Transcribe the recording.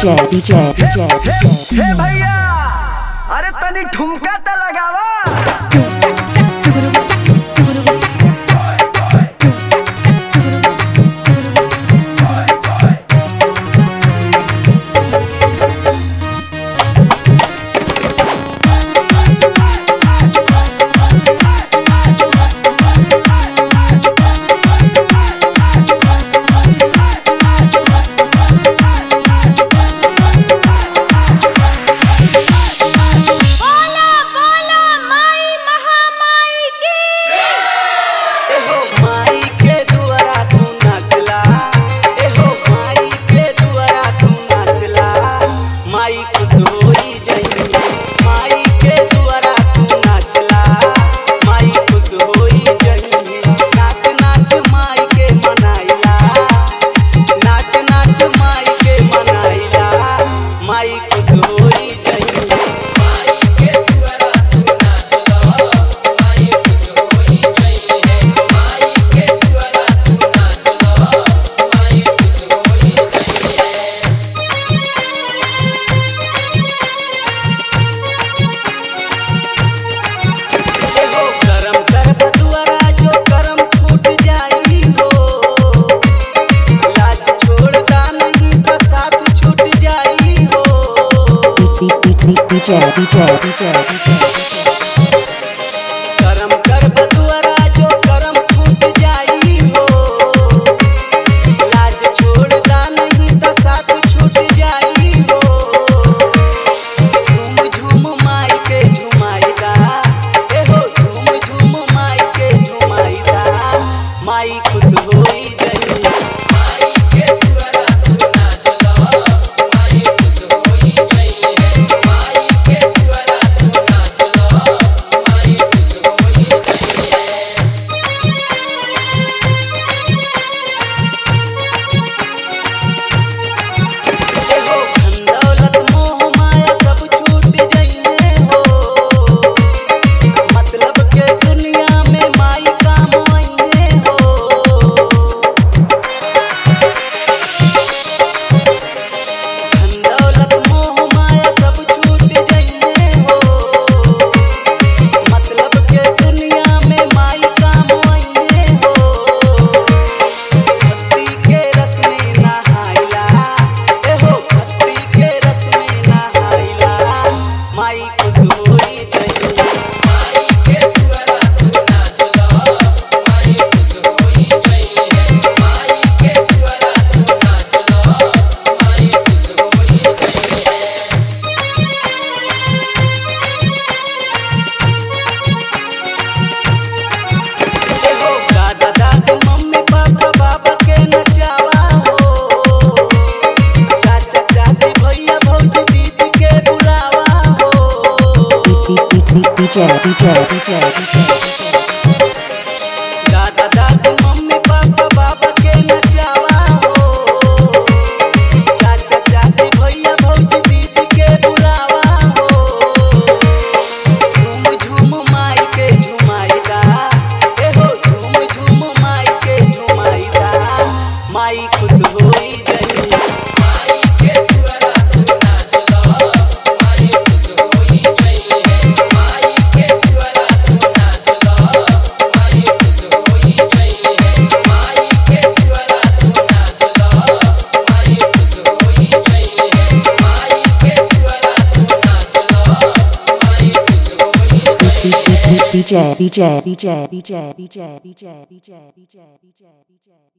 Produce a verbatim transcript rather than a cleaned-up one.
DJ DJ DJ हे भैया अरे तनी ठुमका त लगावा। डीजे डीजे डीजे करम कर बदुआरा जो करम फूट जाई हो, लाज छोड़दा नहीं तो साथ छूट जाई हो। झूम झूम माई के झुमाईदा, ए हो झूम झूम माई के झुमाईदा, माई खुश होई जई। माई के दुआरा तू नाच लो, माई खुश होई जई है। माई के दुआरा तू नाच लो, माई खुश होई जई है। एगो धन दौलत मोह माया सब छूट जइने हो, मतलब के दुनिया में माई काम आइने हो। धन दौलत मोह माया सब छूट जइने हो, मतलब के दुनिया में माई काम आइने हो। भक्ति के रस में नहाइला, ए हो भक्ति के रस में नहाइला, माई खुश होई जई। माई के दुआरा तू नाच लो, माई खुश होई जई है। माई के दुआरा तू नाच लो, माई खुश होई जई है। एगो दादा दादी मम्मी पापा बाबा के नचावा हो, चाचा चाची भैया भौजी दीदी के बुलावा हो। डीजे डीजे डीजे दादा दादी मम्मी पापा बाबा के नचावा हो, चाचा चाची भैया भौजी दीदी के बुलावा हो। झूम झूम माई के झुमाईदा, ए हो झूम झूम माई के झुमाईदा, माई खुश होई जई। माई के दुआरा तू नाच लो, माई खुश होई जई है। माई के दुआरा तू नाच लो, माई खुश होई जई है। माई के दुआरा तू नाच लो, माई खुश होई जई है। माई के दुआरा तू नाच लो, माई खुश होई जई है। DJ DJ DJ DJ DJ DJ DJ DJ DJ DJ